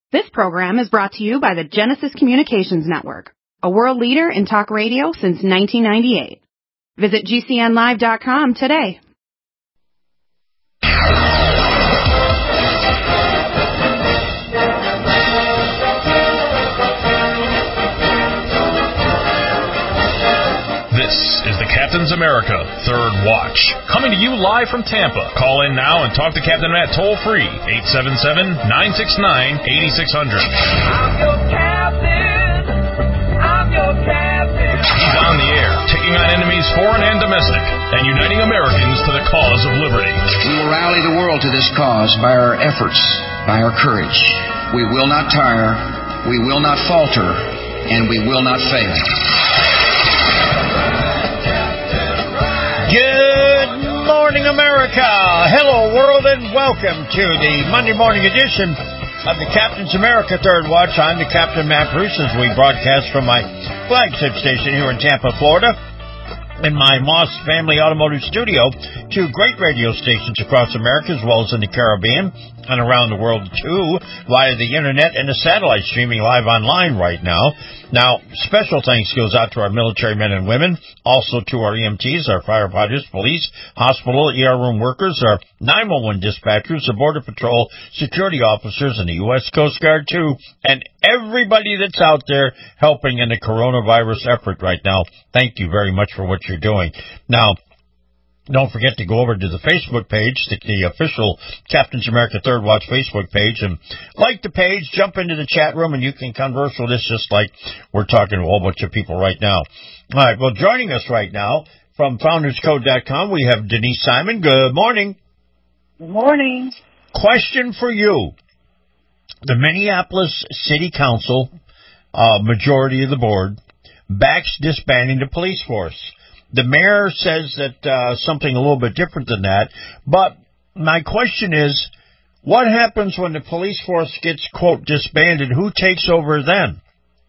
This program is brought to you by the Genesis Communications Network, a world leader in talk radio since 1998. Visit GCNlive.com today. This is the Captain's America Third Watch, coming to you live from Tampa. Call in now and talk to Captain Matt toll-free, 877-969-8600. I'm your captain. I'm your captain. He's on the air, taking on enemies foreign and domestic, and uniting Americans to the cause of liberty. We will rally the world to this cause by our efforts, by our courage. We will not tire, we will not falter, and we will not fail. Good morning, America. Hello, world, and welcome to the Monday morning edition of the Captain's America Third Watch. I'm the Captain, Matt Bruce, as we broadcast from my flagship station here in Tampa, Florida, in my Moss Family Automotive Studio, two great radio stations across America as well as in the Caribbean and around the world, too, via the internet and the satellite streaming live online right now. Now, special thanks goes out to our military men and women, also to our EMTs, our firefighters, police, hospital, ER room workers, our 911 dispatchers, the Border Patrol security officers, and the U.S. Coast Guard, too, and everybody that's out there helping in the coronavirus effort right now. Thank you very much for what you're doing. Now, don't forget to go over to the Facebook page, the official Captain's America Third Watch Facebook page, and like the page, jump into the chat room, and you can converse with us just like we're talking to a whole bunch of people right now. All right, well, joining us right now from FoundersCode.com, we have Denise Simon. Good morning. Good morning. Question for you. The Minneapolis City Council, majority of the board, backs disbanding the police force. The mayor says that something a little bit different than that. But my question is, what happens when the police force gets, quote, disbanded? Who takes over then?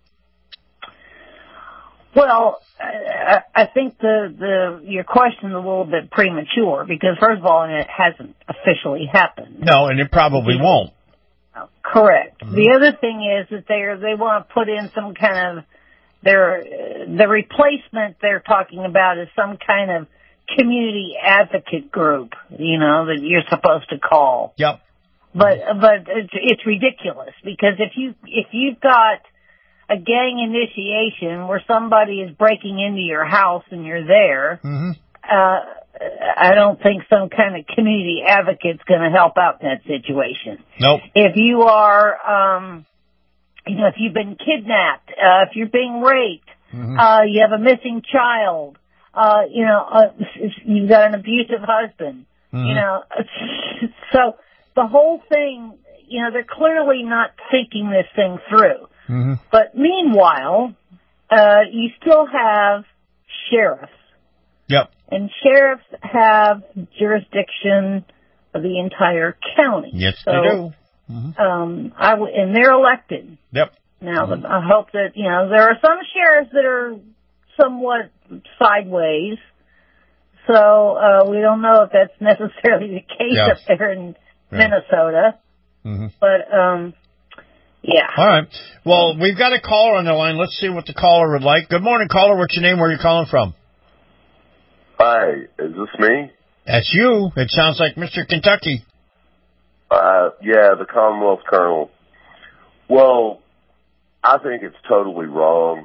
Well, I think your question's a little bit premature because, first of all, it hasn't officially happened. No, and it probably won't. Correct. Mm-hmm. The other thing is that they want to put in some kind of the replacement they're talking about is some kind of community advocate group, that you're supposed to call. Yep. But it's ridiculous because if you've got a gang initiation where somebody is breaking into your house and you're there, mm-hmm. I don't think some kind of community advocate's going to help out in that situation. Nope. If you are, if you've been kidnapped, if you're being raped, mm-hmm. You have a missing child, you've got an abusive husband, mm-hmm. So the whole thing, they're clearly not thinking this thing through. Mm-hmm. But meanwhile, you still have sheriffs. Yep. And sheriffs have jurisdiction of the entire county. Yes, they do. Mm-hmm. And they're elected. Yep. Now, mm-hmm. I hope that, there are some sheriffs that are somewhat sideways. So, we don't know if that's necessarily the case up there in Minnesota. Mm-hmm. But, yeah. All right. Well, we've got a caller on the line. Let's see what the caller would like. Good morning, caller. What's your name? Where are you calling from? Hi. Is this me? That's you. It sounds like Mr. Kentucky. Yeah, the Commonwealth Colonel. Well, I think it's totally wrong.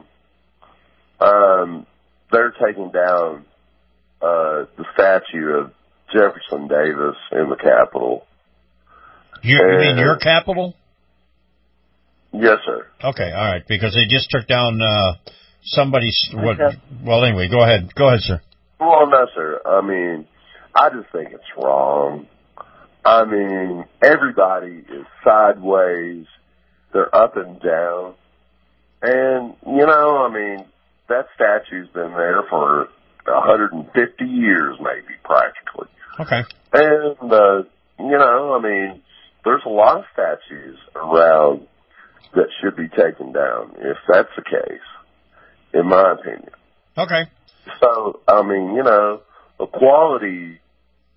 They're taking down the statue of Jefferson Davis in the Capitol. You mean your Capitol? Yes, sir. Okay, all right, because they just took down somebody's... Well, anyway, go ahead. Go ahead, sir. Well, no, sir. I just think it's wrong. Everybody is sideways. They're up and down. And, that statue's been there for 150 years, maybe, practically. Okay. And, there's a lot of statues around that should be taken down, if that's the case, in my opinion. Okay. So, equality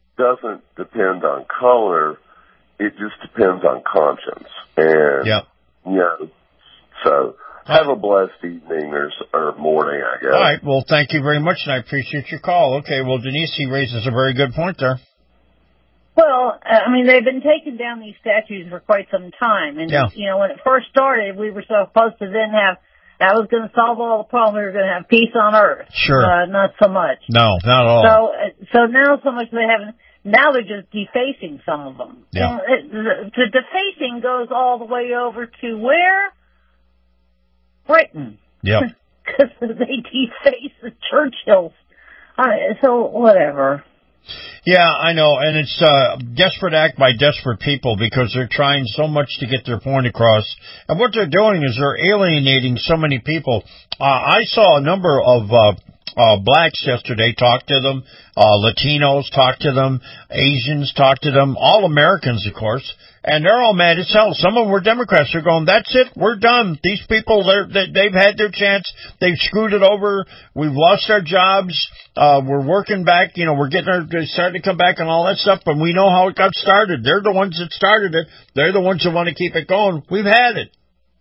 doesn't depend on color. It just depends on conscience. And So have a blessed evening or morning, I guess. All right. Well, thank you very much, and I appreciate your call. Okay. Well, Denise, he raises a very good point there. Well, I mean, they've been taking down these statues for quite some time. And, when it first started, we were supposed to then that was going to solve all the problems. We were going to have peace on earth. Sure. Not so much. No, not at all. So now so much now they're just defacing some of them. Yeah. The defacing goes all the way over to where? Britain. Yep. Because they deface the Churchills. So whatever. Yeah, I know, and it's a desperate act by desperate people because they're trying so much to get their point across. And what they're doing is they're alienating so many people. I saw a number of blacks yesterday talk to them, Latinos talk to them, Asians talk to them, all Americans, of course. And they're all mad as hell. Some of them were Democrats. They're going, that's it. We're done. These people, they've had their chance. They've screwed it over. We've lost our jobs. We're working back. We're starting to come back and all that stuff. But we know how it got started. They're the ones that started it. They're the ones that want to keep it going. We've had it.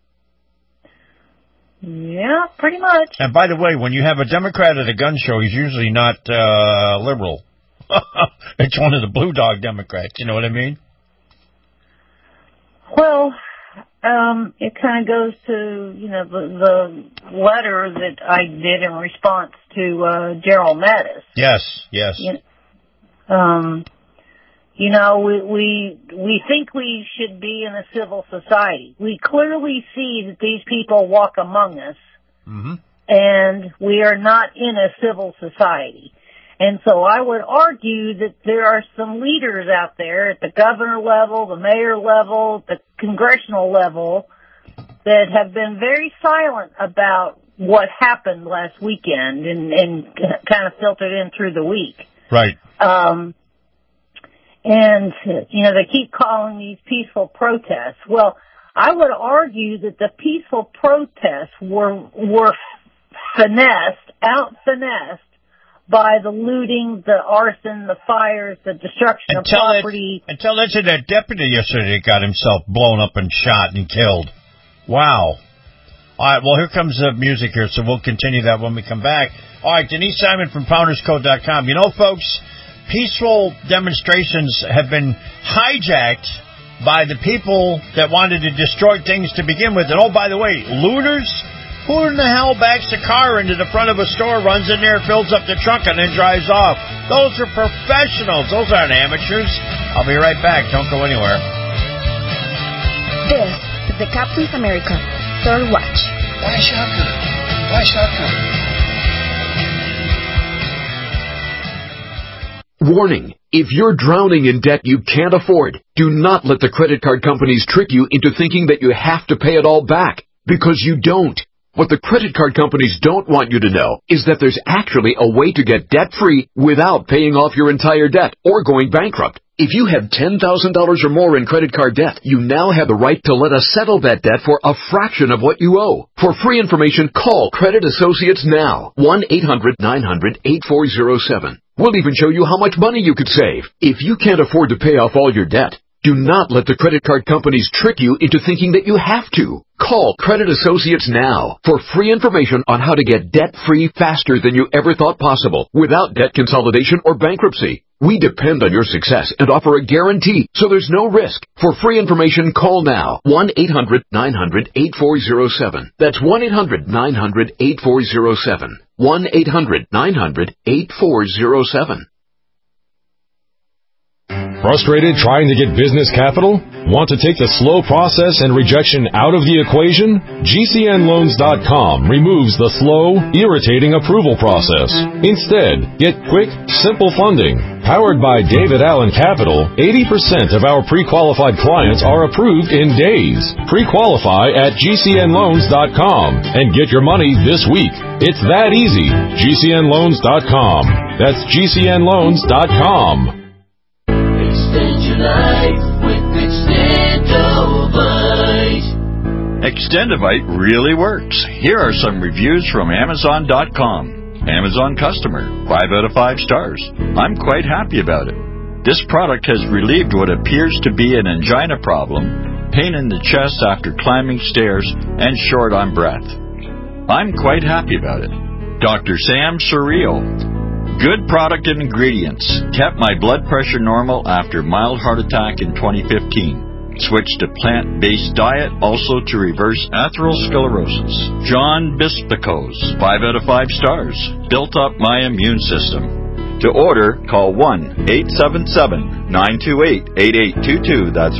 Yeah, pretty much. And by the way, when you have a Democrat at a gun show, he's usually not liberal. It's one of the blue dog Democrats. You know what I mean? Well, it kind of goes to, the letter that I did in response to Gerald Mattis. Yes. We think we should be in a civil society. We clearly see that these people walk among us, and we are not in a civil society. And so I would argue that there are some leaders out there at the governor level, the mayor level, the congressional level that have been very silent about what happened last weekend and kind of filtered in through the week. Right. And, they keep calling these peaceful protests. Well, I would argue that the peaceful protests were out-finessed by the looting, the arson, the fires, the destruction of property. Until that deputy yesterday got himself blown up and shot and killed. Wow. All right, well, here comes the music here, so we'll continue that when we come back. All right, Denise Simon from PoundersCode.com. Folks, peaceful demonstrations have been hijacked by the people that wanted to destroy things to begin with. And, oh, by the way, looters? Who in the hell backs a car into the front of a store, runs in there, fills up the trunk, and then drives off? Those are professionals. Those aren't amateurs. I'll be right back. Don't go anywhere. This is the Captain's America Third Watch. Why shotgun? Why shotgun? Warning. If you're drowning in debt you can't afford, do not let the credit card companies trick you into thinking that you have to pay it all back, because you don't. What the credit card companies don't want you to know is that there's actually a way to get debt-free without paying off your entire debt or going bankrupt. If you have $10,000 or more in credit card debt, you now have the right to let us settle that debt for a fraction of what you owe. For free information, call Credit Associates now. 1-800-900-8407. We'll even show you how much money you could save. If you can't afford to pay off all your debt, do not let the credit card companies trick you into thinking that you have to. Call Credit Associates now for free information on how to get debt-free faster than you ever thought possible without debt consolidation or bankruptcy. We depend on your success and offer a guarantee, so there's no risk. For free information, call now. 1-800-900-8407. That's 1-800-900-8407. 1-800-900-8407. Frustrated trying to get business capital? Want to take the slow process and rejection out of the equation? GCNloans.com removes the slow, irritating approval process. Instead, get quick, simple funding. Powered by David Allen Capital, 80% of our pre-qualified clients are approved in days. Pre-qualify at GCNloans.com and get your money this week. It's that easy. GCNloans.com. That's GCNloans.com. Extend your life with Extendovite. Extendovite really works. Here are some reviews from Amazon.com. Amazon customer, 5 out of 5 stars. I'm quite happy about it. This product has relieved what appears to be an angina problem, pain in the chest after climbing stairs, and short on breath. I'm quite happy about it. Dr. Sam Surreal. Good product and ingredients. Kept my blood pressure normal after mild heart attack in 2015. Switched to plant-based diet, also to reverse atherosclerosis. John Bispicos, 5 out of 5 stars. Built up my immune system. To order, call 1-877-928-8822. That's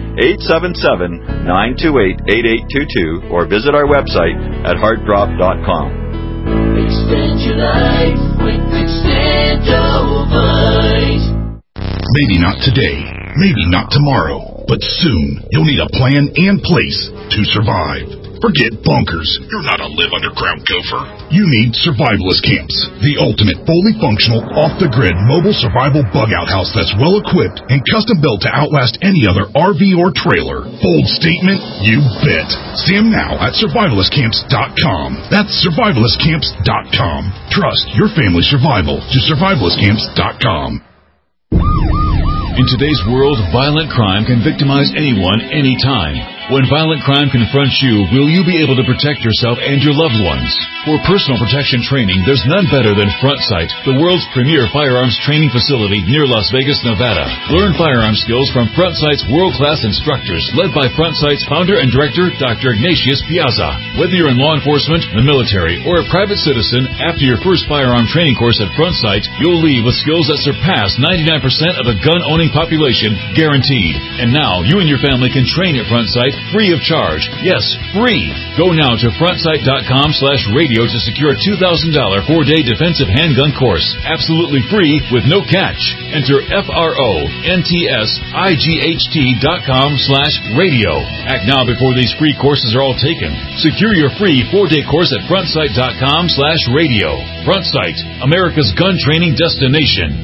1-877-928-8822. Or visit our website at heartdrop.com. Extend your life with Extendovite. Maybe not today, maybe not tomorrow, but soon you'll need a plan and place to survive. Forget bunkers. You're not a live underground gopher. You need Survivalist Camps, the ultimate fully functional, off-the-grid mobile survival bug-out house that's well-equipped and custom-built to outlast any other RV or trailer. Bold statement? You bet. See them now at survivalistcamps.com. That's survivalistcamps.com. Trust your family's survival to survivalistcamps.com. In today's world, violent crime can victimize anyone, anytime. When violent crime confronts you, will you be able to protect yourself and your loved ones? For personal protection training, there's none better than Front Sight, the world's premier firearms training facility near Las Vegas, Nevada. Learn firearm skills from Front Sight's world-class instructors, led by Front Sight's founder and director, Dr. Ignatius Piazza. Whether you're in law enforcement, the military, or a private citizen, after your first firearm training course at Front Sight, you'll leave with skills that surpass 99% of the gun-owning population, guaranteed. And now, you and your family can train at Front Sight free of charge. Yes, free. Go now to frontsight.com/radio to secure a $2,000 4-day defensive handgun course. Absolutely free with no catch. Enter FRONTSIGHT.com/radio. Act now before these free courses are all taken. Secure your free 4-day course at frontsight.com/radio. Front Sight, America's gun training destination.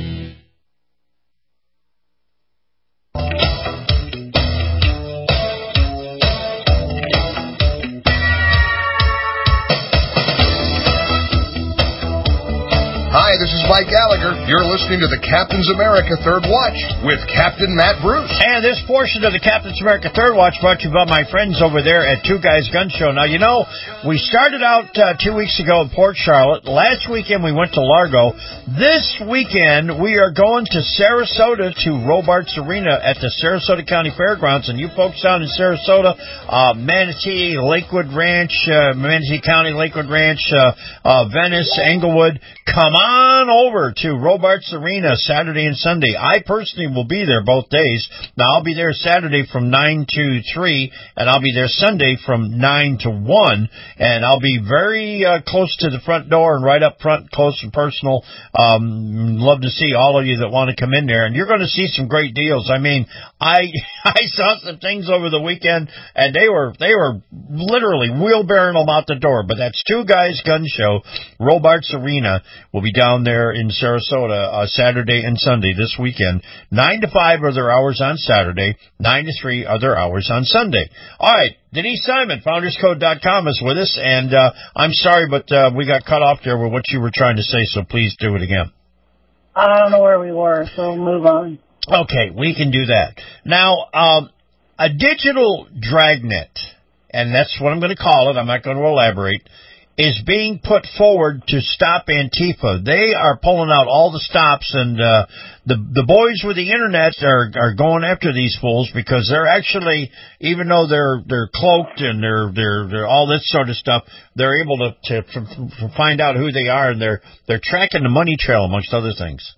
Hi, this is Mike Gallagher. You're listening to the Captain's America Third Watch with Captain Matt Bruce. And this portion of the Captain's America Third Watch brought to you by my friends over there at Two Guys Gun Show. Now, you know, we started out 2 weeks ago in Port Charlotte. Last weekend we went to Largo. This weekend we are going to Sarasota to Robarts Arena at the Sarasota County Fairgrounds. And you folks down in Sarasota, Manatee, Lakewood Ranch, Manatee County, Lakewood Ranch, Venice, Englewood, come on over to Robarts Arena Saturday and Sunday. I personally will be there both days. Now, I'll be there Saturday from 9 to 3, and I'll be there Sunday from 9 to 1, and I'll be very close to the front door and right up front, close and personal. Love to see all of you that want to come in there, and you're going to see some great deals. I mean, I saw some things over the weekend, and they were literally wheelbarrowing them out the door, but that's Two Guys Gun Show, Robarts Arena. We'll be down there in Sarasota Saturday and Sunday this weekend. 9 to 5 are their hours on Saturday. 9 to 3 are their hours on Sunday. All right, Denise Simon, founderscode.com is with us, and I'm sorry, but we got cut off there with what you were trying to say, so please do it again. I don't know where we were, so move on. Okay, we can do that. Now, a digital dragnet, and that's what I'm going to call it, I'm not going to elaborate, is being put forward to stop Antifa. They are pulling out all the stops, and the boys with the internet are going after these fools because they're actually, even though they're cloaked and they're all this sort of stuff, they're able to find out who they are, and they're tracking the money trail amongst other things.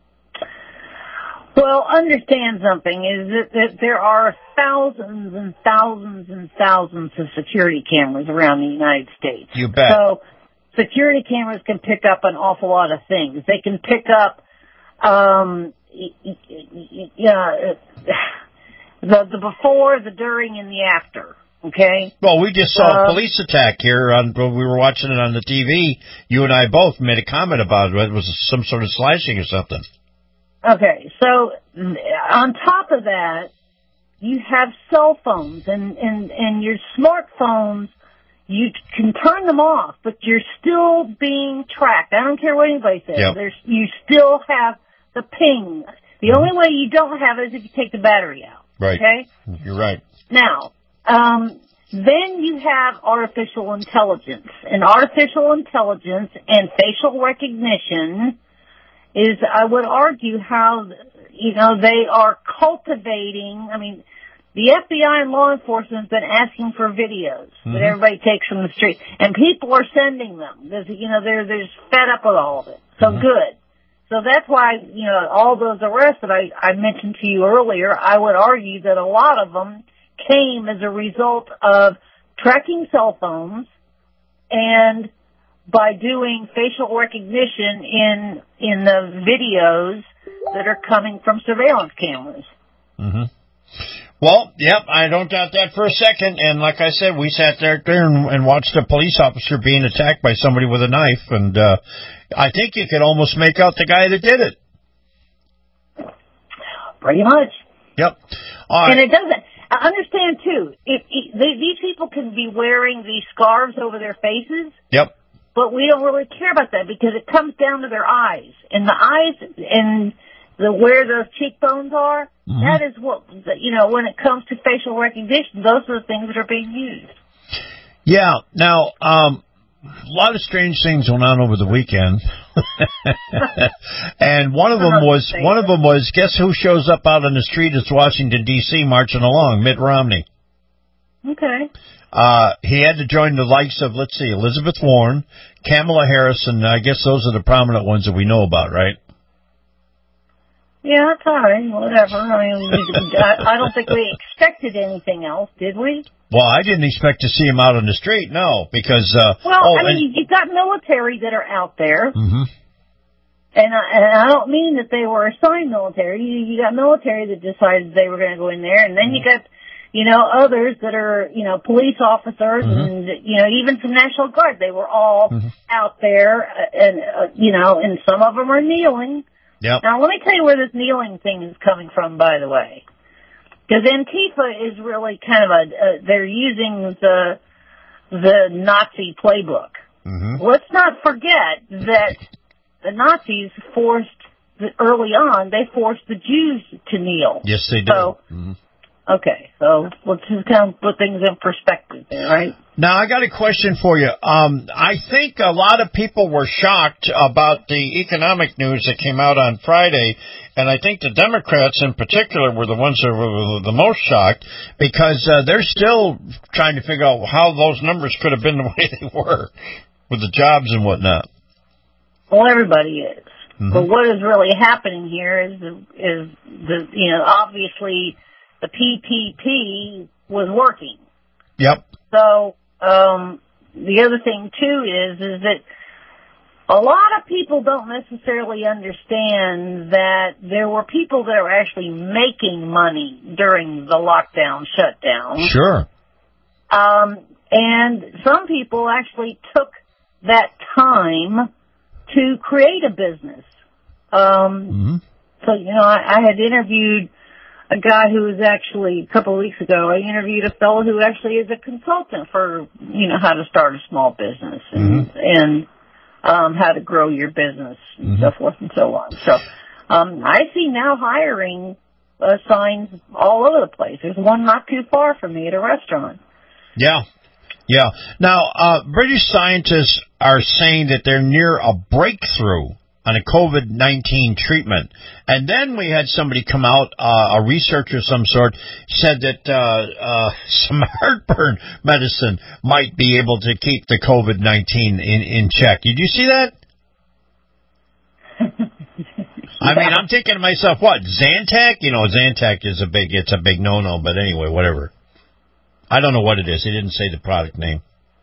Well, understand something, is that there are thousands and thousands and thousands of security cameras around the United States. You bet. So security cameras can pick up an awful lot of things. They can pick up the before, the during, and the after. Okay? Well, we just saw a police attack here. We were watching it on the TV. You and I both made a comment about it. It was some sort of slashing or something. Okay, so on top of that, you have cell phones and your smartphones, you can turn them off, but you're still being tracked. I don't care what anybody says. Yep. You still have the ping. The only way you don't have it is if you take the battery out. Right. Okay? You're right. Now, then you have artificial intelligence. And artificial intelligence and facial recognition is, I would argue, how, they are cultivating, the FBI and law enforcement has been asking for videos that everybody takes from the street. And people are sending them. They're just fed up with all of it. So good. So that's why, all those arrests that I mentioned to you earlier, I would argue that a lot of them came as a result of tracking cell phones and by doing facial recognition in the videos that are coming from surveillance cameras. Mm-hmm. Well, yep, I don't doubt that for a second. And like I said, we sat there and watched a police officer being attacked by somebody with a knife. And I think you could almost make out the guy that did it. Pretty much. Yep. All right. And it doesn't. I understand, too, these people can be wearing these scarves over their faces. Yep. But we don't really care about that because it comes down to their eyes. And the eyes and where those cheekbones are, that is what, when it comes to facial recognition, those are the things that are being used. Yeah. Now, a lot of strange things went on over the weekend. And one of them was, guess who shows up out on the street as Washington, D.C. marching along? Mitt Romney. Okay. He had to join the likes of, let's see, Elizabeth Warren, Kamala Harris, and I guess those are the prominent ones that we know about, right? Yeah, that's all right. Whatever. I don't think we expected anything else, did we? Well, I didn't expect to see him out on the street, no, because... you've got military that are out there. Mm-hmm. And I don't mean that they were assigned military. You got military that decided they were going to go in there, and then you got... others that are, police officers and, even some National Guard. They were all out there and, and some of them are kneeling. Yep. Now, let me tell you where this kneeling thing is coming from, by the way. Because Antifa is really kind of they're using the Nazi playbook. Mm-hmm. Let's not forget that the Nazis early on, they forced the Jews to kneel. Yes, they did. So, okay, so let's just kind of put things in perspective there, right? Now, I got a question for you. I think a lot of people were shocked about the economic news that came out on Friday, and I think the Democrats in particular were the ones that were the most shocked because they're still trying to figure out how those numbers could have been the way they were with the jobs and whatnot. Well, everybody is. Mm-hmm. But what is really happening here is obviously the PPP was working. Yep. So, the other thing too is that a lot of people don't necessarily understand that there were people that are actually making money during the lockdown shutdown. Sure. And some people actually took that time to create a business. So, I had interviewed a guy who was actually, a couple of weeks ago, I interviewed a fellow who actually is a consultant for, how to start a small business and how to grow your business and so forth and so on. So, I see now hiring signs all over the place. There's one not too far from me at a restaurant. Yeah. Yeah. Now, British scientists are saying that they're near a breakthrough on a COVID-19 treatment. And then we had somebody come out, a researcher of some sort, said that some heartburn medicine might be able to keep the COVID-19 in check. Did you see that? I mean, I'm thinking to myself, what, Zantac? Zantac is a big no-no, but anyway, whatever. I don't know what it is. He didn't say the product name.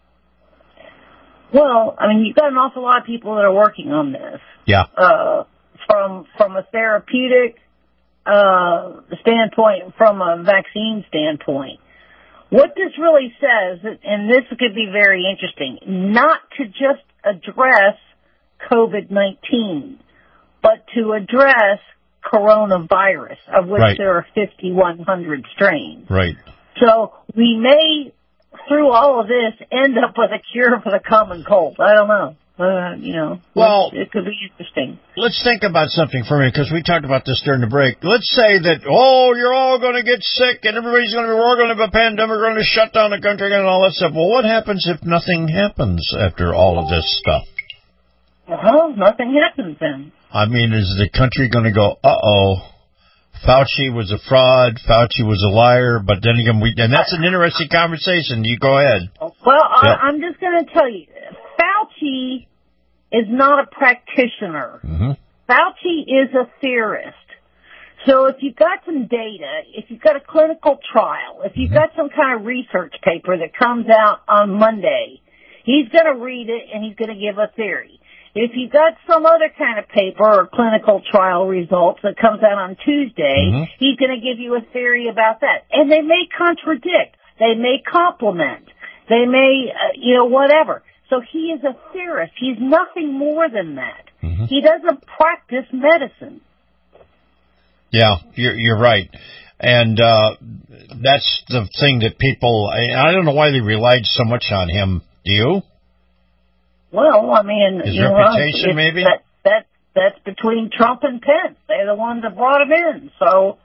Well, you've got an awful lot of people that are working on this. Yeah. From a therapeutic standpoint, from a vaccine standpoint. What this really says, and this could be very interesting, not to just address COVID-19, but to address coronavirus, of which there are 5,100 strains. Right. So we may, through all of this, end up with a cure for the common cold. I don't know. Well, it could be interesting. Let's think about something for a minute, because we talked about this during the break. Let's say that, you're all going to get sick, and we're going to have a pandemic, we're going to shut down the country and all that stuff. Well, what happens if nothing happens after all of this stuff? Well, nothing happens then. I mean, is the country going to go, Fauci was a fraud, Fauci was a liar, but then again, and that's an interesting conversation. You go ahead. Well, I'm just going to tell you, Fauci is not a practitioner. Mm-hmm. Fauci is a theorist. So if you've got some data, if you've got a clinical trial, if you've got some kind of research paper that comes out on Monday, he's going to read it and he's going to give a theory. If you've got some other kind of paper or clinical trial results that comes out on Tuesday, he's going to give you a theory about that. And they may contradict. They may complement. They may, whatever. So he is a theorist. He's nothing more than that. He doesn't practice medicine. Yeah, you're right. And that's the thing that people, I don't know why they relied so much on him. Do you? Well, I mean, his reputation, maybe? That's between Trump and Pence. They're the ones that brought him in. So,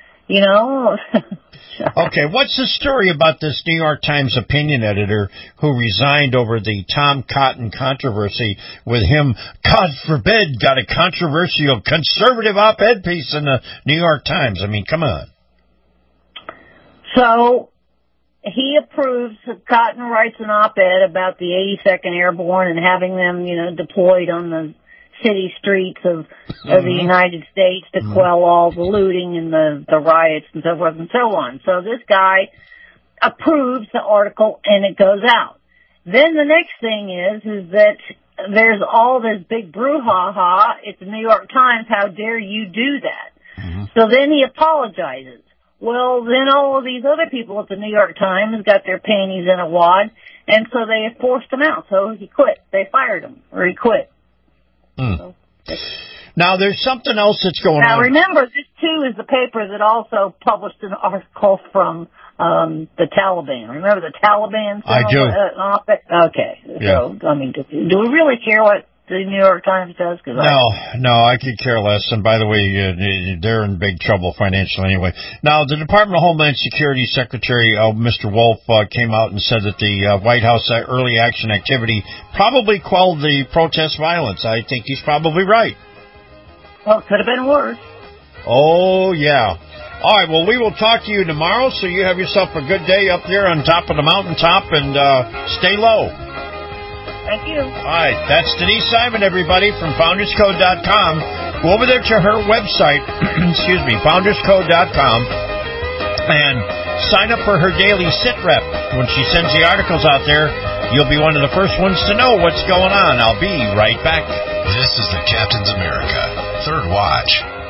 Okay, what's the story about this New York Times opinion editor who resigned over the Tom Cotton controversy with him, God forbid, got a controversial conservative op-ed piece in the New York Times? I mean, come on. So he approves, Cotton writes an op-ed about the 82nd Airborne and having them, deployed on the city streets of the United States to quell all the looting and the riots and so forth and so on. So this guy approves the article and it goes out. Then the next thing is that there's all this big brouhaha. It's the New York Times. How dare you do that? So then he apologizes. Well, then all of these other people at the New York Times got their panties in a wad, and so they forced him out. So he quit. They fired him, or he quit. So, now, there's something else that's going on. Now, remember, this, too, is the paper that also published an article from the Taliban. Remember the Taliban? I do. Okay. Yeah. So, I mean, do we really care what the New York Times does? No, I could care less. And by the way, they're in big trouble financially anyway. Now, the Department of Homeland Security Secretary, Mr. Wolf, came out and said that the White House early action activity probably quelled the protest violence. I think he's probably right. Well, it could have been worse. Oh, yeah. All right, well, we will talk to you tomorrow, so you have yourself a good day up there on top of the mountaintop, and stay low. Thank you. All right, that's Denise Simon, everybody, from FoundersCode.com. Go over there to her website, FoundersCode.com, and sign up for her daily sit rep. When she sends the articles out there, you'll be one of the first ones to know what's going on. I'll be right back. This is the Captain's America Third Watch.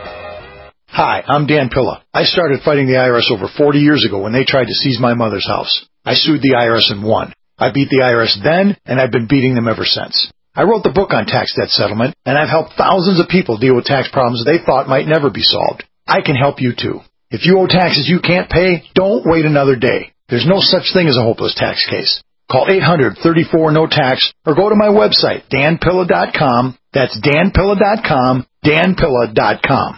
Hi, I'm Dan Pilla. I started fighting the IRS over 40 years ago when they tried to seize my mother's house. I sued the IRS and won. I beat the IRS then, and I've been beating them ever since. I wrote the book on tax debt settlement, and I've helped thousands of people deal with tax problems they thought might never be solved. I can help you too. If you owe taxes you can't pay, don't wait another day. There's no such thing as a hopeless tax case. Call 800-34-NO-TAX or go to my website, danpilla.com. That's danpilla.com, danpilla.com.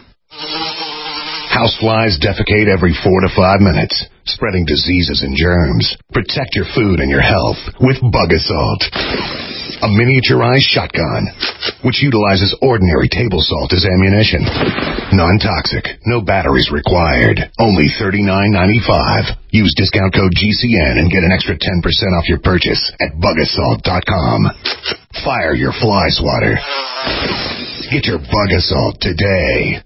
Houseflies defecate every 4 to 5 minutes, spreading diseases and germs. Protect your food and your health with Bug Assault, a miniaturized shotgun which utilizes ordinary table salt as ammunition. Non-toxic, no batteries required. Only $39.95. Use discount code GCN and get an extra 10% off your purchase at bugassault.com. Fire your fly swatter. Get your Bug Assault today.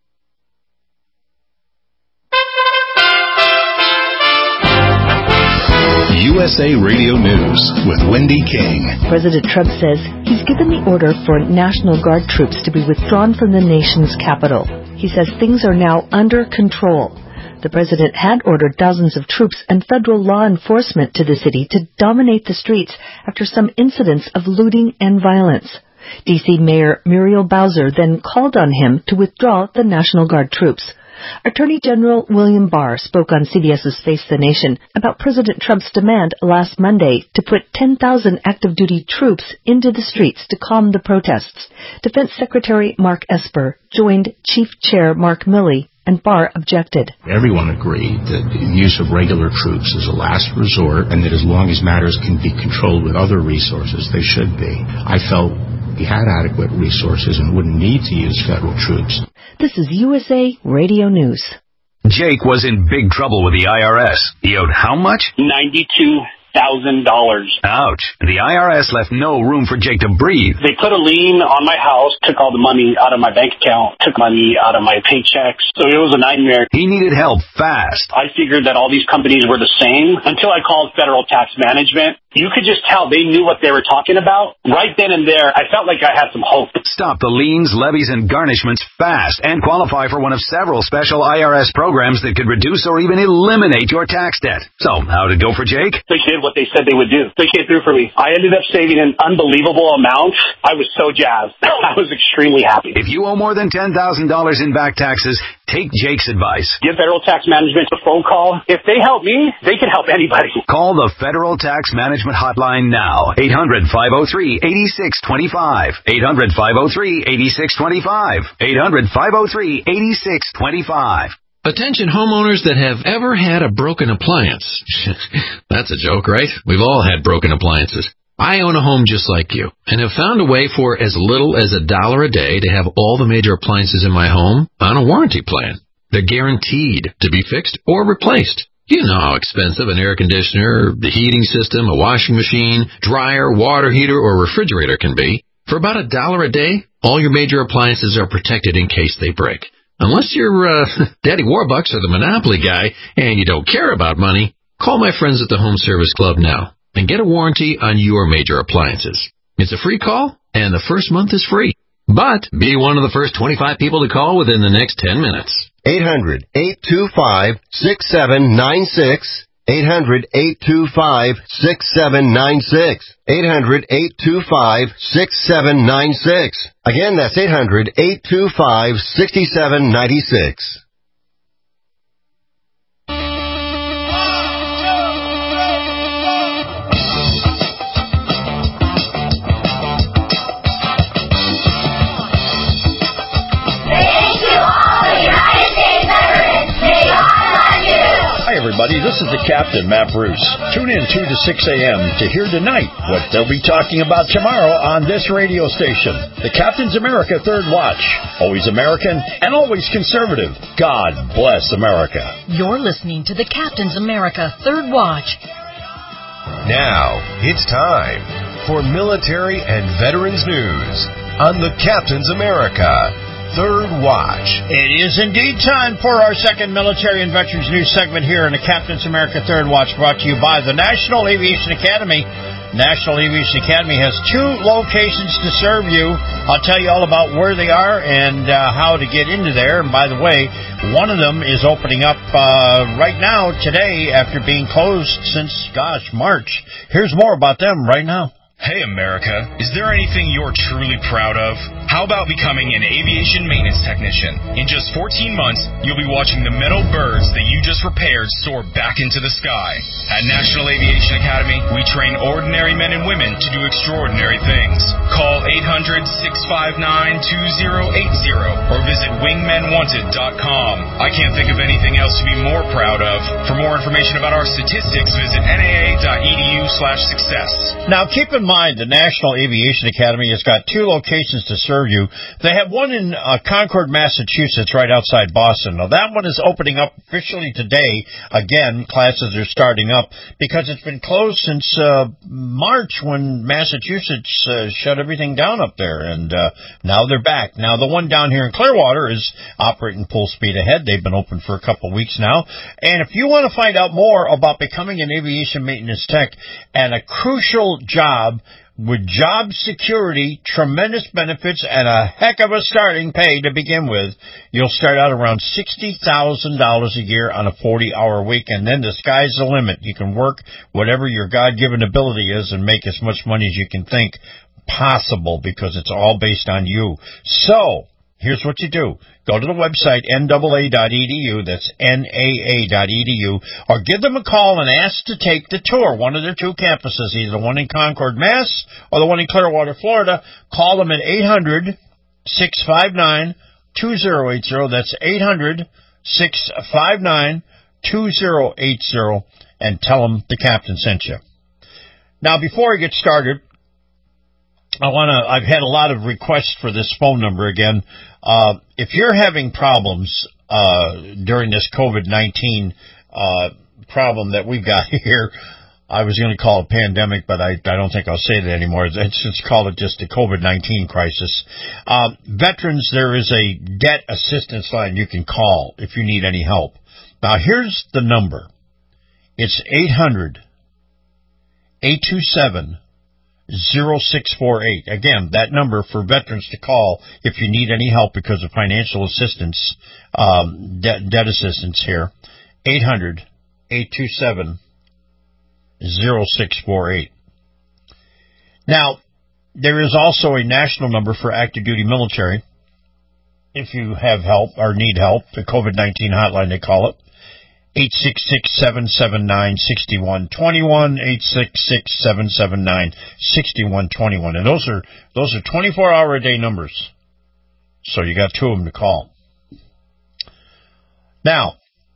USA Radio News with Wendy King. President Trump says he's given the order for National Guard troops to be withdrawn from the nation's capital. He says things are now under control. The president had ordered dozens of troops and federal law enforcement to the city to dominate the streets after some incidents of looting and violence. D.C. Mayor Muriel Bowser then called on him to withdraw the National Guard troops. Attorney General William Barr spoke on CBS's Face the Nation about President Trump's demand last Monday to put 10,000 active duty troops into the streets to calm the protests. Defense Secretary Mark Esper joined Chief Chair Mark Milley, and Barr objected. Everyone agreed that the use of regular troops is a last resort and that as long as matters can be controlled with other resources, they should be. I felt we had adequate resources and wouldn't need to use federal troops. This is USA Radio News. Jake was in big trouble with the IRS. He owed how much? $92,000. Ouch. The IRS left no room for Jake to breathe. They put a lien on my house, took all the money out of my bank account, took money out of my paychecks. So it was a nightmare. He needed help fast. I figured that all these companies were the same until I called Federal Tax Management. You could just tell they knew what they were talking about. Right then and there, I felt like I had some hope. Stop the liens, levies, and garnishments fast and qualify for one of several special IRS programs that could reduce or even eliminate your tax debt. So, how'd it go for Jake? They did what they said they would do. They came through for me. I ended up saving an unbelievable amount. I was so jazzed. I was extremely happy. If you owe more than $10,000 in back taxes, take Jake's advice. Give Federal Tax Management a phone call. If they help me, they can help anybody. Call the Federal Tax Management hotline now. 800-503-8625. 800-503-8625. 800-503-8625. Attention homeowners that have ever had a broken appliance. That's a joke, right? We've all had broken appliances. I own a home just like you and have found a way for as little as $1 a day to have all the major appliances in my home on a warranty plan. They're guaranteed to be fixed or replaced. You know how expensive an air conditioner, the heating system, a washing machine, dryer, water heater, or refrigerator can be. For about $1 a day, all your major appliances are protected in case they break. Unless you're Daddy Warbucks or the Monopoly guy and you don't care about money, call my friends at the Home Service Club now and get a warranty on your major appliances. It's a free call, and the first month is free. But be one of the first 25 people to call within the next 10 minutes. 800-825-6796. 800-825-6796. 800-825-6796. Again, that's 800-825-6796. Everybody, this is the Captain, Matt Bruce. Tune in 2 to 6 a.m. to hear tonight what they'll be talking about tomorrow on this radio station. The Captain's America Third Watch. Always American and always conservative. God bless America. You're listening to the Captain's America Third Watch. Now, it's time for military and veterans news on the Captain's America Third Watch. It is indeed time for our second military and veterans news segment here in the Captain's America Third Watch, brought to you by the National Aviation Academy. National Aviation Academy has 2 locations to serve you. I'll tell you all about where they are and how to get into there. And by the way, one of them is opening up right now, today, after being closed since, March. Here's more about them right now. Hey, America, is there anything you're truly proud of? How about becoming an aviation maintenance technician? In just 14 months, you'll be watching the metal birds that you just repaired soar back into the sky. At National Aviation Academy, we train ordinary men and women to do extraordinary things. Call 800-659-2080 or visit wingmenwanted.com. I can't think of anything else to be more proud of. For more information about our statistics, visit naa.edu/success. Now, keep in mind, the National Aviation Academy has got 2 locations to serve you. They have one in Concord, Massachusetts, right outside Boston. Now, that one is opening up officially today. Again, classes are starting up because it's been closed since March when Massachusetts shut everything down up there. And now they're back. Now, the one down here in Clearwater is operating full speed ahead. They've been open for a couple of weeks now. And if you want to find out more about becoming an aviation maintenance tech and a crucial job with job security, tremendous benefits, and a heck of a starting pay to begin with, you'll start out around $60,000 a year on a 40-hour week, and then the sky's the limit. You can work whatever your God-given ability is and make as much money as you can think possible because it's all based on you. So, here's what you do. Go to the website, NAA.edu, that's NAA.edu, or give them a call and ask to take the tour, one of their two campuses, either the one in Concord, Mass, or the one in Clearwater, Florida. Call them at 800-659-2080. That's 800-659-2080, and tell them the captain sent you. Now, before I get started, I've had a lot of requests for this phone number again. If you're having problems during this COVID-19 problem that we've got here, I was going to call it a pandemic, but I don't think I'll say that anymore. Let's call it just a COVID-19 crisis. Veterans, there is a debt assistance line you can call if you need any help. Now, here's the number. It's 800-827-0648. Again, that number for veterans to call if you need any help because of financial assistance, debt assistance here. 800-827-0648. Now, there is also a national number for active duty military. If you have help or need help, the COVID-19 hotline they call it. 866-779-6121, 866-779-6121. And those are 24-hour-a-day numbers. So you got two of them to call. Now,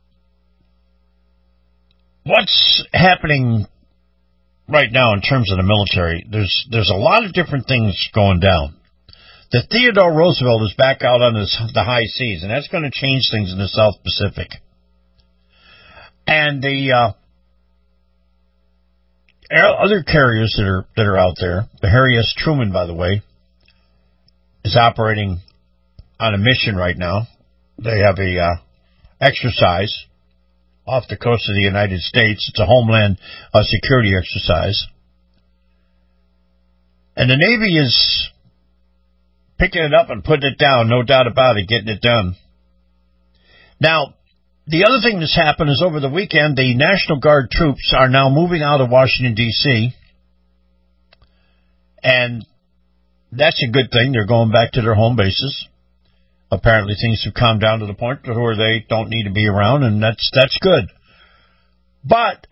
what's happening right now in terms of the military? There's a lot of different things going down. The Theodore Roosevelt is back out on the high seas, and that's going to change things in the South Pacific. And the other carriers that are out there, the Harry S. Truman, by the way, is operating on a mission right now. They have a exercise off the coast of the United States. It's a homeland security exercise. And the Navy is picking it up and putting it down, no doubt about it, getting it done. Now, the other thing that's happened is over the weekend, the National Guard troops are now moving out of Washington, D.C., and that's a good thing. They're going back to their home bases. Apparently things have calmed down to the point where they don't need to be around, and that's good. But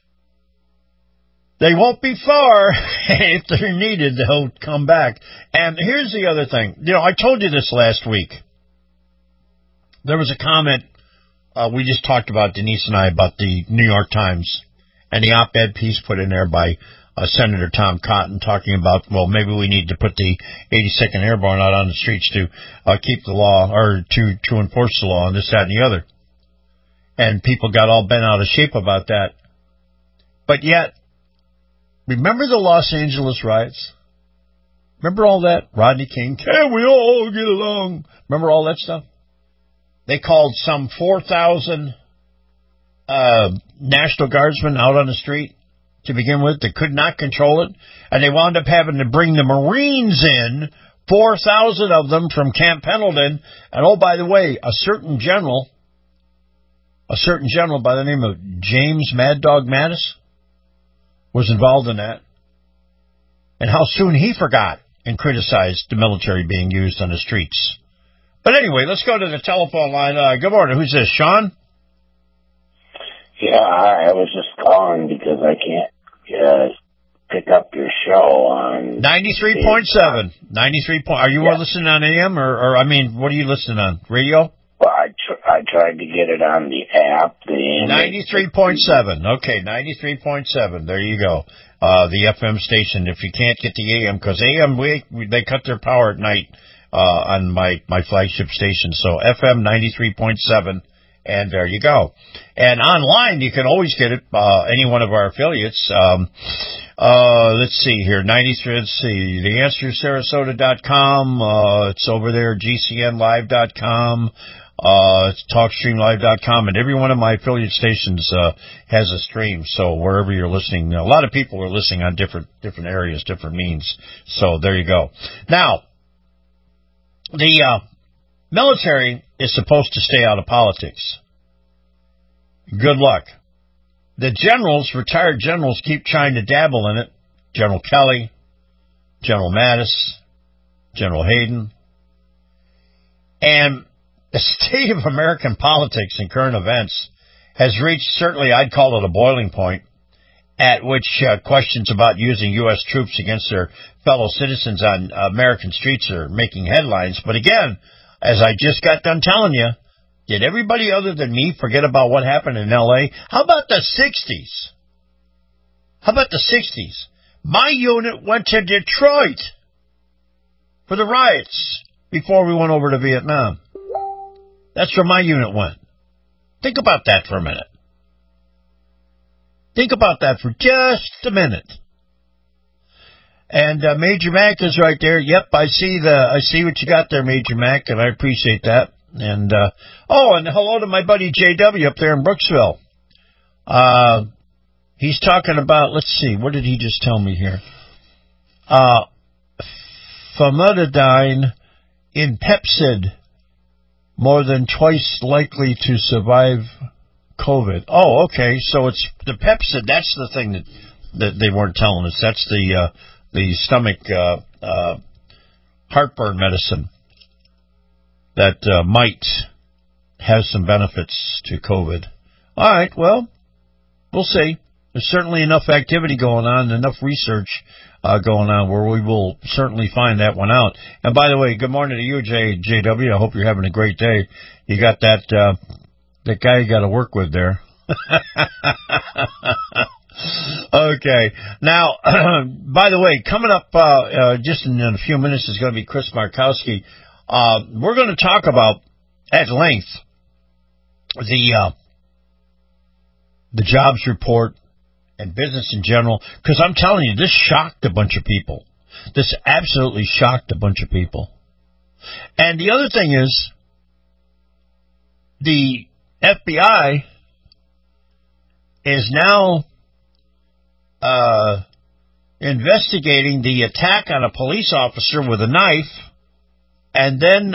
they won't be far. If they're needed, they'll come back. And here's the other thing. I told you this last week. There was a comment we just talked about, Denise and I, about the New York Times and the op-ed piece put in there by Senator Tom Cotton talking about, well, maybe we need to put the 82nd Airborne out on the streets to keep the law, or to enforce the law, and this, that, and the other. And people got all bent out of shape about that. But yet, remember the Los Angeles riots? Remember all that? Rodney King, can we all get along? Remember all that stuff? They called some 4,000 National Guardsmen out on the street to begin with. They could not control it. And they wound up having to bring the Marines in, 4,000 of them from Camp Pendleton. And oh, by the way, a certain general by the name of James Mad Dog Mattis was involved in that. And how soon he forgot and criticized the military being used on the streets. But anyway, let's go to the telephone line. Good morning. Who's this, Sean? Yeah, I was just calling because I can't pick up your show on 93.7. 93. Are you listening on AM or what are you listening on? Radio? Well, I tried to get it on the app. 93.7. Okay, 93.7. There you go. The FM station. If you can't get the AM, because AM they cut their power at night. On my flagship station. So FM 93.7, and there you go. And online, you can always get it, any one of our affiliates. Let's see here, The Answer, Sarasota.com, it's over there, GCNlive.com, it's TalkStreamLive.com, and every one of my affiliate stations has a stream. So wherever you're listening, a lot of people are listening on different areas, different means. So there you go. Now, the military is supposed to stay out of politics. Good luck. The generals, retired generals, keep trying to dabble in it. General Kelly, General Mattis, General Hayden. And the state of American politics and current events has reached, certainly I'd call it a boiling point, at which questions about using U.S. troops against their fellow citizens on American streets are making headlines. But again, as I just got done telling you, did everybody other than me forget about what happened in L.A.? How about the 60s? How about the 60s? My unit went to Detroit for the riots before we went over to Vietnam. That's where my unit went. Think about that for a minute. Think about that for just a minute. And Major Mac is right there. Yep, I see what you got there, Major Mac, and I appreciate that. And and hello to my buddy JW up there in Brooksville. He's talking about, let's see, what did he just tell me here? Famotidine in Pepcid, more than twice likely to survive COVID. Oh, okay, so it's the Pepcid, that's the thing that they weren't telling us. That's the stomach heartburn medicine that might have some benefits to COVID. All right, well, we'll see. There's certainly enough activity going on, enough research going on where we will certainly find that one out. And by the way, good morning to you, JW. I hope you're having a great day. You got that guy you got to work with there. Okay. Now, by the way, coming up just in a few minutes is going to be Chris Markowski. We're going to talk about at length the jobs report and business in general, because I'm telling you, this shocked a bunch of people. This absolutely shocked a bunch of people. And the other thing is, the FBI is now investigating the attack on a police officer with a knife, and then,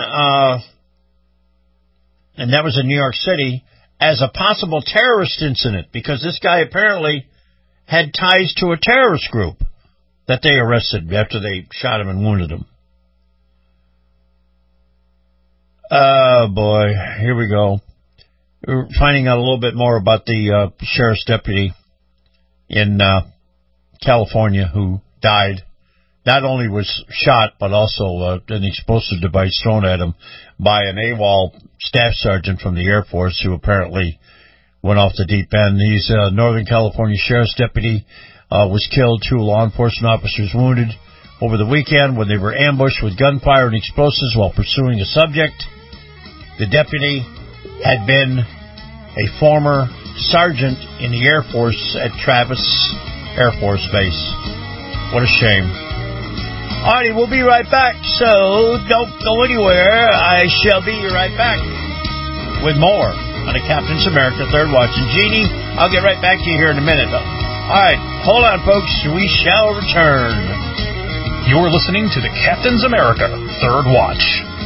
and that was in New York City, as a possible terrorist incident, because this guy apparently had ties to a terrorist group that they arrested after they shot him and wounded him. Oh, boy. Here we go. We're finding out a little bit more about the sheriff's deputy in California who died. Not only was shot, but also an explosive device thrown at him by an AWOL staff sergeant from the Air Force who apparently went off the deep end. He's a Northern California sheriff's deputy, was killed. 2 law enforcement officers wounded over the weekend when they were ambushed with gunfire and explosives while pursuing a subject. The deputy had been a former sergeant in the Air Force at Travis Air Force Base. What a shame. Alrighty, we'll be right back, so don't go anywhere. I shall be right back with more on the Captain's America Third Watch. And Jeannie, I'll get right back to you here in a minute. Alright, hold on, folks. We shall return. You're listening to the Captain's America Third Watch.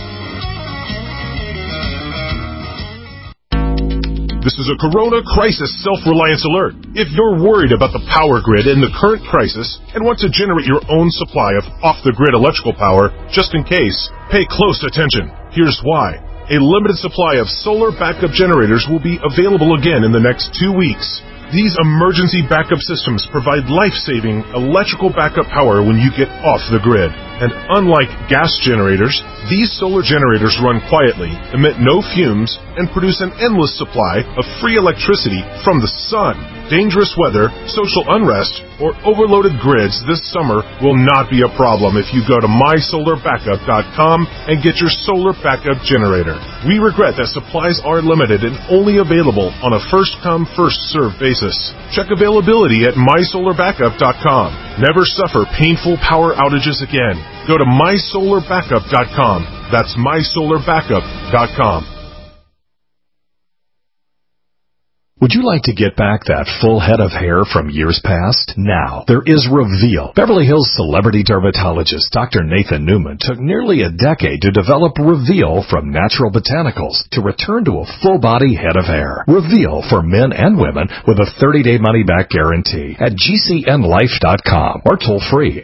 This is a Corona Crisis Self-Reliance Alert. If you're worried about the power grid in the current crisis and want to generate your own supply of off-the-grid electrical power, just in case, pay close attention. Here's why. A limited supply of solar backup generators will be available again in the next 2 weeks. These emergency backup systems provide life-saving electrical backup power when you get off the grid. And unlike gas generators, these solar generators run quietly, emit no fumes, and produce an endless supply of free electricity from the sun. Dangerous weather, social unrest, or overloaded grids this summer will not be a problem if you go to mysolarbackup.com and get your solar backup generator. We regret that supplies are limited and only available on a first-come, first-served basis. Check availability at mysolarbackup.com. Never suffer painful power outages again. Go to mysolarbackup.com. That's mysolarbackup.com. Would you like to get back that full head of hair from years past? Now, there is Reveal. Beverly Hills celebrity dermatologist Dr. Nathan Newman took nearly a decade to develop Reveal from natural botanicals to return to a full-body head of hair. Reveal for men and women with a 30-day money-back guarantee at GCNlife.com or toll free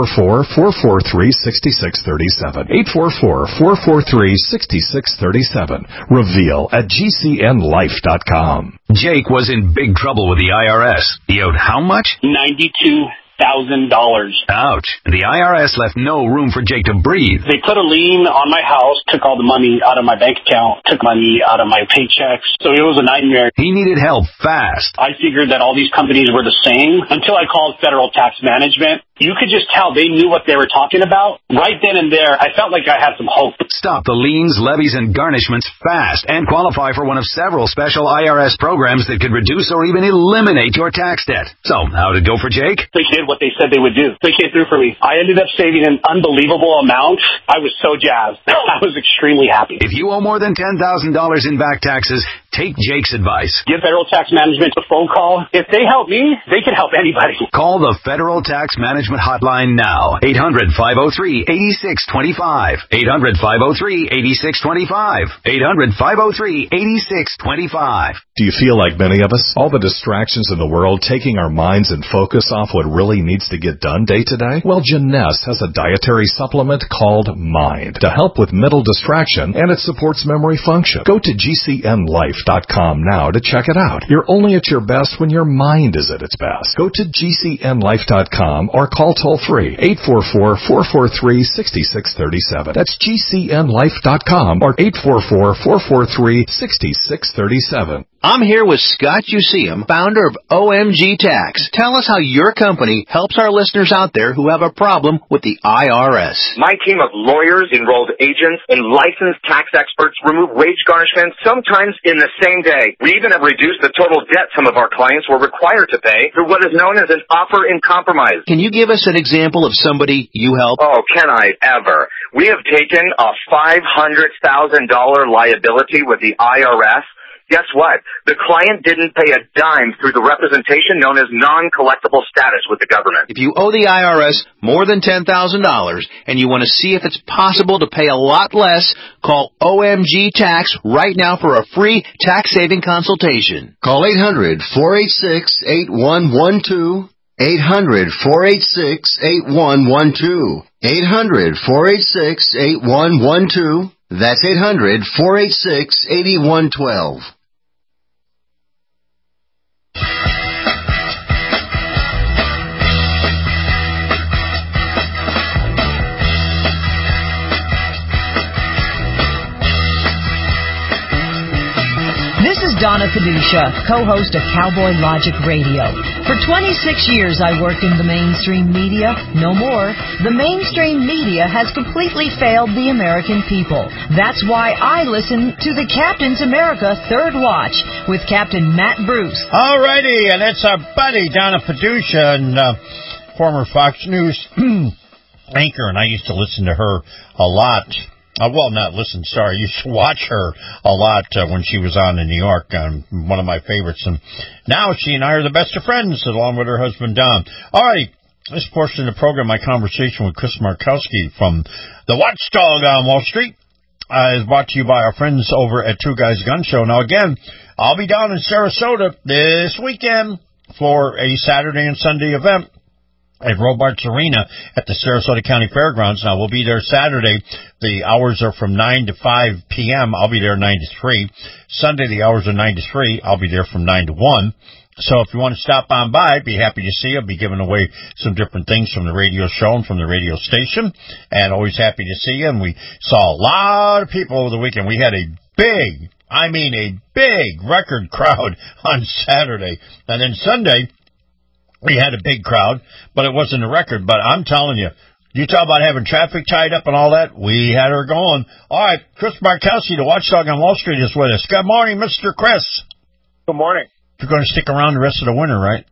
844-443-6637. 844-443-6637. Reveal at GCNlife.com. Jake was in big trouble with the IRS. He owed how much? $92,000. Ouch. The IRS left no room for Jake to breathe. They put a lien on my house, took all the money out of my bank account, took money out of my paychecks. So it was a nightmare. He needed help fast. I figured that all these companies were the same until I called Federal Tax Management. You could just tell they knew what they were talking about. Right then and there, I felt like I had some hope. Stop the liens, levies, and garnishments fast and qualify for one of several special IRS programs that could reduce or even eliminate your tax debt. So, how did it go for Jake? They did what they said they would do. They came through for me. I ended up saving an unbelievable amount. I was so jazzed. I was extremely happy. If you owe more than $10,000 in back taxes, take Jake's advice. Give Federal Tax Management a phone call. If they help me, they can help anybody. Call the Federal Tax Management hotline now. 800-503-8625. 800-503-8625. 800-503-8625. Do you feel like many of us? All the distractions in the world taking our minds and focus off what really needs to get done day to day? Well, Jeunesse has a dietary supplement called Mind to help with mental distraction, and it supports memory function. Go to GCNlife.com now to check it out. You're only at your best when your mind is at its best. Go to GCNlife.com or call toll-free 844-443-6637. That's GCNlife.com or 844-443-6637. I'm here with Scott Useum, founder of OMG Tax. Tell us how your company helps our listeners out there who have a problem with the IRS. My team of lawyers, enrolled agents, and licensed tax experts remove wage garnishments sometimes in the same day. We even have reduced the total debt some of our clients were required to pay through what is known as an offer in compromise. Can you give us an example of somebody you help? Oh, can I ever? We have taken a $500,000 liability with the IRS. Guess what? The client didn't pay a dime through the representation known as non-collectible status with the government. If you owe the IRS more than $10,000 and you want to see if it's possible to pay a lot less, call OMG Tax right now for a free tax-saving consultation. Call 800-486-8112. 800-486-8112. 800-486-8112. That's 800-486-8112. This is Donna Fiducia, co-host of Cowboy Logic Radio. For 26 years I worked in the mainstream media. No more. The mainstream media has completely failed the American people. That's why I listen to the Captain's America Third Watch with Captain Matt Bruce. All righty, and it's our buddy Donna Fiducia, and former Fox News anchor, and I used to listen to her a lot. Well, not listen, sorry. I used to watch her a lot when she was on in New York. One of my favorites. And now she and I are the best of friends, along with her husband, Don. All right. This portion of the program, my conversation with Chris Markowski from the Watchdog on Wall Street, is brought to you by our friends over at Two Guys Gun Show. Now, again, I'll be down in Sarasota this weekend for a Saturday and Sunday event at Robarts Arena at the Sarasota County Fairgrounds. Now, we'll be there Saturday. The hours are from 9 to 5 p.m. I'll be there 9 to 3. Sunday, the hours are 9 to 3. I'll be there from 9 to 1. So if you want to stop on by, I'd be happy to see you. I'll be giving away some different things from the radio show and from the radio station. And always happy to see you. And we saw a lot of people over the weekend. We had a big record crowd on Saturday. And then Sunday, we had a big crowd, but it wasn't a record. But I'm telling you, you talk about having traffic tied up and all that, we had her going. All right, Chris Markowski, the Watchdog on Wall Street, is with us. Good morning, Mr. Chris. Good morning. You're going to stick around the rest of the winter, right?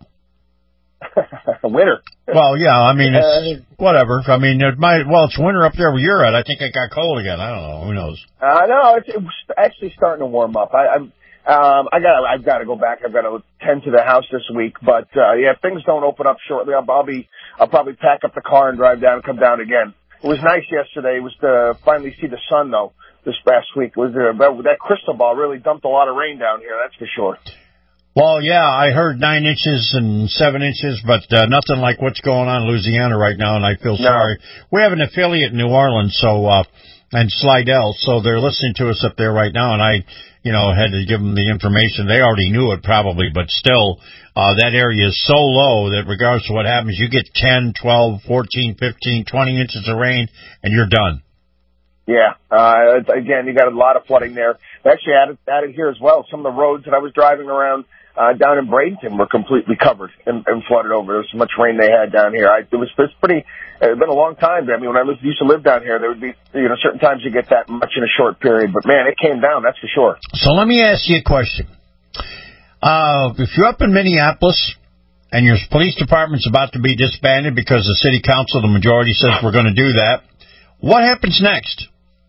Winter? Well, yeah, I mean, it's whatever. I mean, it's winter up there where you're at. I think it got cold again. I don't know. Who knows? No, it's actually starting to warm up. I've got to go back. I've got to tend to the house this week. But if things don't open up shortly, I'll probably pack up the car and drive down and come down again. It was nice yesterday. It was to finally see the sun, though, this past week. That crystal ball really dumped a lot of rain down here, that's for sure. Well, yeah, I heard 9 inches and 7 inches, but nothing like what's going on in Louisiana right now, and I feel sorry. We have an affiliate in New Orleans, and Slidell, so they're listening to us up there right now, and I had to give them the information. They already knew it probably, but still, that area is so low that regardless of what happens, you get 10, 12, 14, 15, 20 inches of rain, and you're done. Yeah. Again, you got a lot of flooding there. They actually added here as well. Some of the roads that I was driving around down in Bradenton were completely covered and flooded over. There was so much rain they had down here. It's been a long time. I mean, when I used to live down here, there would be, certain times you get that much in a short period. But, man, it came down, that's for sure. So let me ask you a question. If you're up in Minneapolis and your police department's about to be disbanded because the city council, the majority, says we're going to do that, what happens next?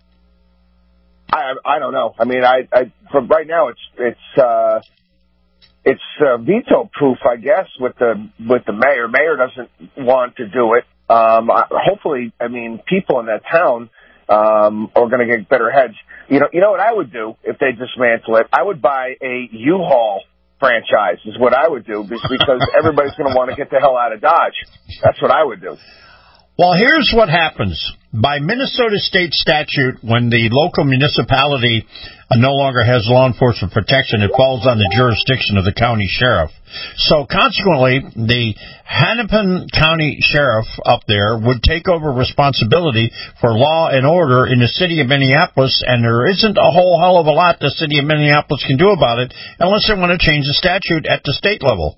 I don't know. I mean, from right now, it's veto proof, I guess, with the mayor. Mayor doesn't want to do it. Hopefully, I mean, people in that town are going to get better heads. You know what I would do if they dismantle it? I would buy a U-Haul franchise is what I would do because everybody's going to want to get the hell out of Dodge. That's what I would do. Well, here's what happens. By Minnesota state statute, when the local municipality no longer has law enforcement protection, it falls on the jurisdiction of the county sheriff. So consequently, the Hennepin County Sheriff up there would take over responsibility for law and order in the city of Minneapolis, and there isn't a whole hell of a lot the city of Minneapolis can do about it unless they want to change the statute at the state level.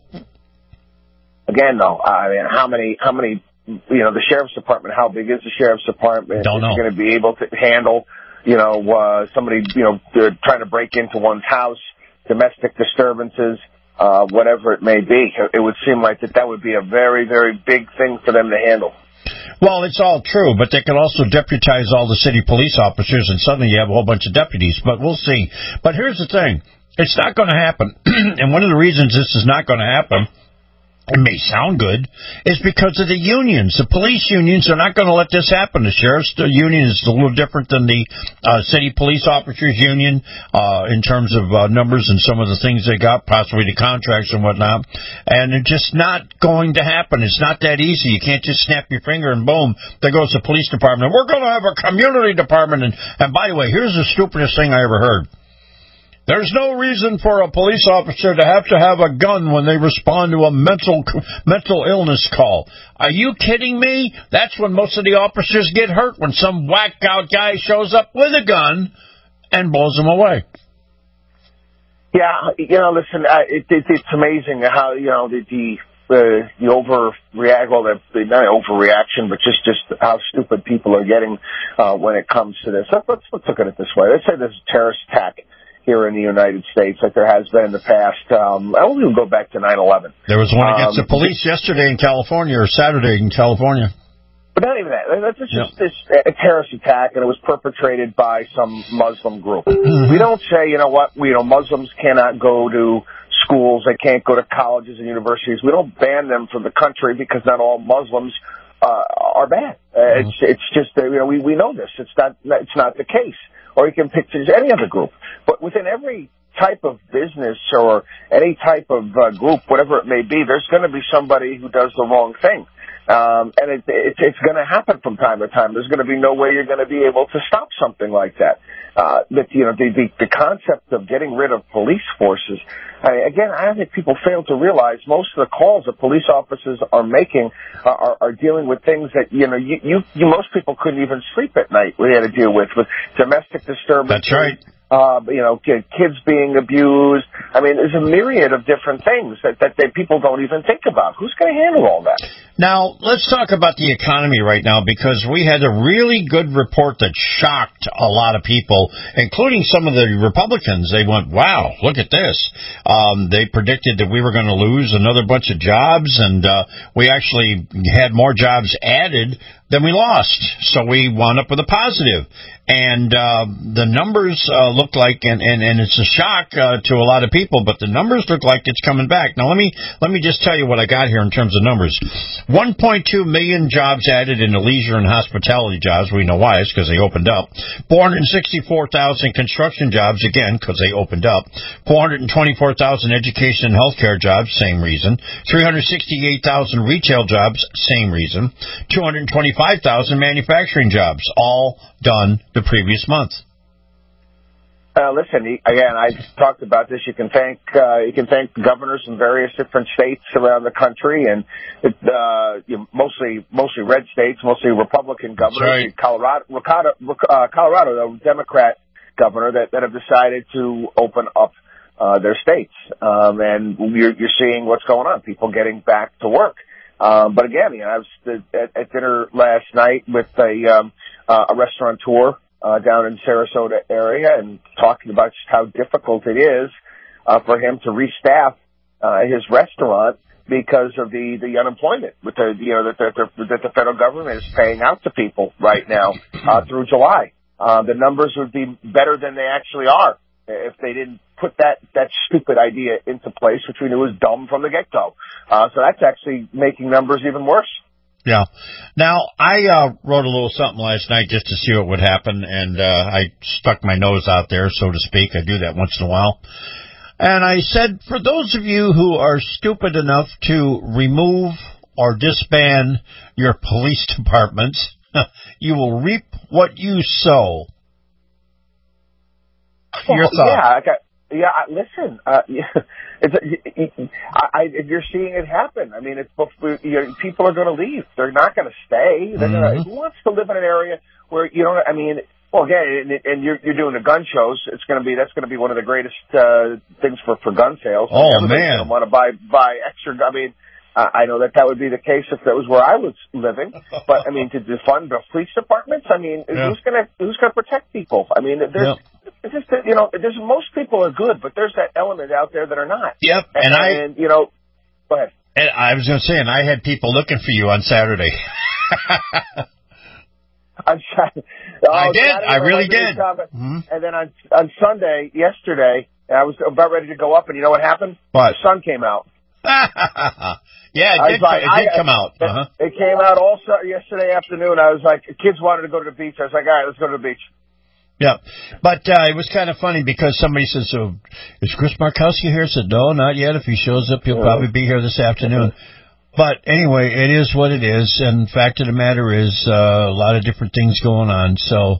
Again, though, I mean, how many the sheriff's department, how big is the sheriff's department? Don't know. Is going to be able to handle, somebody, trying to break into one's house, domestic disturbances, whatever it may be? It would seem like that would be a very, very big thing for them to handle. Well, it's all true, but they could also deputize all the city police officers, and suddenly you have a whole bunch of deputies. But we'll see. But here's the thing. It's not going to happen. And one of the reasons this is not going to happen, it may sound good, is because of the unions. The police unions are not going to let this happen. The sheriff's union is a little different than the city police officers union in terms of numbers and some of the things they got, possibly the contracts and whatnot. And it's just not going to happen. It's not that easy. You can't just snap your finger and boom, there goes the police department. We're going to have a community department. And by the way, here's the stupidest thing I ever heard. There's no reason for a police officer to have a gun when they respond to a mental illness call. Are you kidding me? That's when most of the officers get hurt, when some whacked-out guy shows up with a gun and blows them away. Yeah, listen, it's amazing how, the overreact, well, not overreaction, but just how stupid people are getting when it comes to this. Let's look at it this way. Let's say there's a terrorist attack here in the United States, like there has been in the past. I won't even go back to 9/11. There was one against the police yesterday in California, or Saturday in California. But not even that. That's just a terrorist attack, and it was perpetrated by some Muslim group. Mm-hmm. We don't say, Muslims cannot go to schools, they can't go to colleges and universities. We don't ban them from the country because not all Muslims are bad. It's just we know this. It's not the case. Or you can pick any other group. But within every type of business or any type of group, whatever it may be, there's going to be somebody who does the wrong thing. And it's going to happen from time to time. There's going to be no way you're going to be able to stop something like that. The concept of getting rid of police forces, I think people fail to realize most of the calls that police officers are making are dealing with things that, most people couldn't even sleep at night. We had to deal with domestic disturbance. That's right. Kids being abused. I mean, there's a myriad of different things that people don't even think about. Who's going to handle all that? Now, let's talk about the economy right now, because we had a really good report that shocked a lot of people, including some of the Republicans. They went, wow, look at this. They predicted that we were going to lose another bunch of jobs, and we actually had more jobs added than we lost. So we wound up with a positive. And the numbers look look like, and it's a shock to a lot of people, but the numbers look like it's coming back. Now, let me just tell you what I got here in terms of numbers. 1.2 million jobs added in the leisure and hospitality jobs. We know why. It's because they opened up. 464,000 construction jobs, again, because they opened up. 424,000 education and healthcare jobs, same reason. 368,000 retail jobs, same reason. 225,000 manufacturing jobs, all done the previous month. Listen, again, I talked about this. You can thank governors in various different states around the country, and mostly red states, mostly Republican governors. Right. Colorado, the Democrat governor that have decided to open up their states, and you're seeing what's going on. People getting back to work. But again, I was at dinner last night with a restaurateur down in Sarasota area, and talking about just how difficult it is for him to restaff his restaurant because of the unemployment with that the federal government is paying out to people right now through July. The numbers would be better than they actually are if they didn't put that stupid idea into place, which we knew was dumb from the get-go. So that's actually making numbers even worse. Yeah. Now, I wrote a little something last night just to see what would happen, and I stuck my nose out there, so to speak. I do that once in a while. And I said, for those of you who are stupid enough to remove or disband your police departments, you will reap what you sow. Your thoughts? Listen, you're seeing it happen. I mean, people are going to leave. They're not going to stay. Who wants to live in an area where you don't? I mean, well, again, and you're doing the gun shows. That's going to be one of the greatest things for gun sales. Oh man, don't want to buy extra. I mean, I know that would be the case if that was where I was living. But I mean, to defund the police departments, I mean, who's gonna protect people? I mean, there's just there's most people are good, but there's that element out there that are not. Yep, and go ahead. And I was going to say, and I had people looking for you on Saturday. I did. I really did. Mm-hmm. And then on Sunday, yesterday, I was about ready to go up, and you know what happened? What? The sun came out. Yeah, it did come out. It came out yesterday afternoon. I was like, kids wanted to go to the beach. I was like, all right, let's go to the beach. Yeah, but it was kind of funny because somebody said, so is Chris Markowski here? I said, no, not yet. If he shows up, he'll probably be here this afternoon. But anyway, it is what it is, and the fact of the matter is a lot of different things going on. So,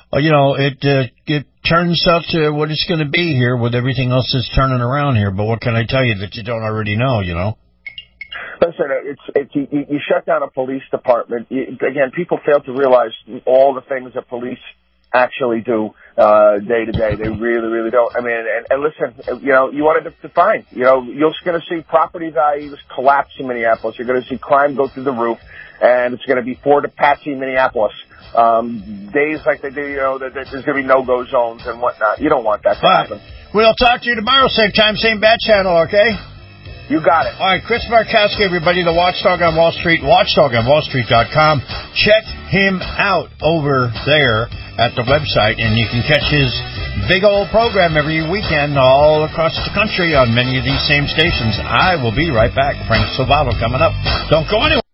it turns out to what it's going to be here with everything else that's turning around here. But what can I tell you that you don't already know, Listen, you shut down a police department. Again, people fail to realize all the things that police actually do day to day. They really, really don't. I mean, and listen, you want to define. You're going to see property values collapse in Minneapolis. You're going to see crime go through the roof, and it's going to be Fort Apache, Minneapolis. Days like they do, there's going to be no-go zones and whatnot. You don't want that to happen. We'll talk to you tomorrow, same time, same bat channel, okay? You got it. All right, Chris Markowski, everybody, the Watchdog on Wall Street, watchdogonwallstreet.com. Check him out over there at the website, and you can catch his big old program every weekend all across the country on many of these same stations. I will be right back. Frank Salvato coming up. Don't go anywhere.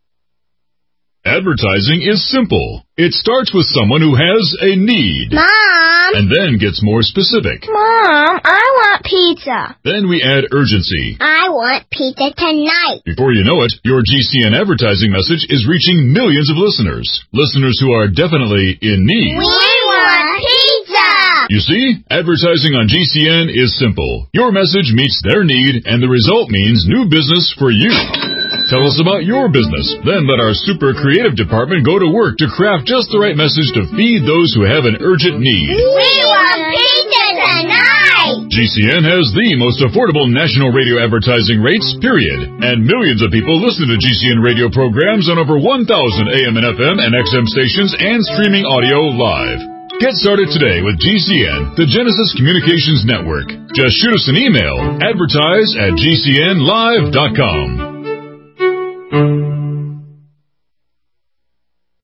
Advertising is simple. It starts with someone who has a need. Mom! And then gets more specific. Mom, I want pizza. Then we add urgency. I want pizza tonight. Before you know it, your GCN advertising message is reaching millions of listeners. Listeners who are definitely in need. We want pizza! You see, advertising on GCN is simple. Your message meets their need, and the result means new business for you. Tell us about your business. Then let our super creative department go to work to craft just the right message to feed those who have an urgent need. We want pizza tonight! GCN has the most affordable national radio advertising rates, period. And millions of people listen to GCN radio programs on over 1,000 AM and FM and XM stations and streaming audio live. Get started today with GCN, the Genesis Communications Network. Just shoot us an email, advertise@gcnlive.com.